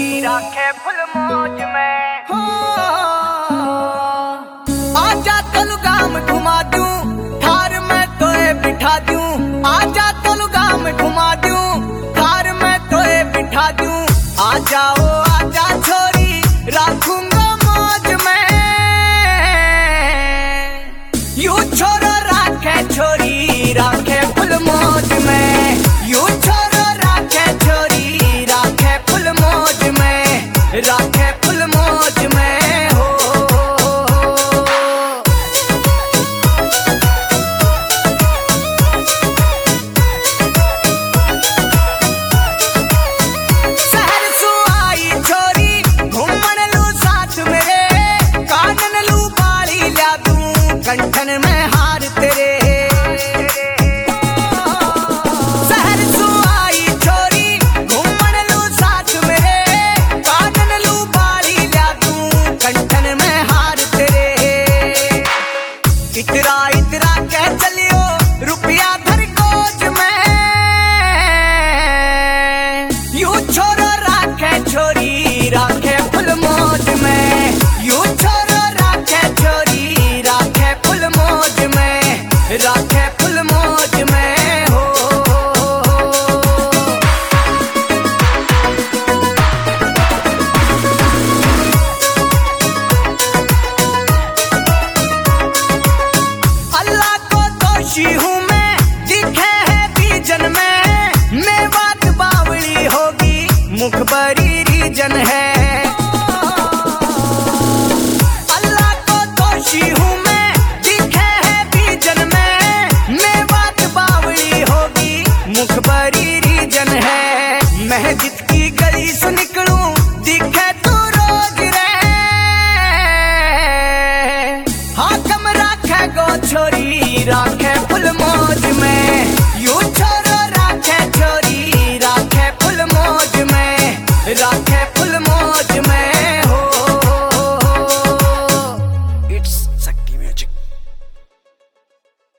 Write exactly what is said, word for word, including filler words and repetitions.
राखे फुल मौज में। हो आजा तलु गाम घुमा दूं, थार में तोए बिठा दूं। आजा तलु गाम घुमा दूं, थार में तोए बिठा दूं। आ जाओ आजा छोरी राखूंगा मौज में। यू छोरो राखे छोरी राखे फुल मौज में। यू छोरो राखे छोरी राखे फुल मौज में। राखे फुल मौज में हो। शहर सु आई छोरी घूमन लू साथ मेरे। कानन लू बाली ला दूं, कंठन में हार तेरे। शहर सु आई छोरी घूमन लू साथ मेरे। कानन लू बाली ला दूं, कंठन में हार तेरे। इतरा इतरा कह चलियो रुपया धर कोज में। यू छोरो राखे छोरी राखे फुल मौज में। यू छोरो राखे छोरी राखे फुल मौज में। राखे फुल मौज में हो। अल्लाह को दोषी हूँ मैं, दिखे है बीजन में। मेवात बावली होगी, मुखबरी रीजन है। अल्लाह को दोषी हूँ मैं, दिखे है बीजन में। मेवात बावली होगी, मुखबरी रीजन है। महजिद की गली से निकलूं, दिखे तू रोज रे। हाकम राखे गो छोरी राखे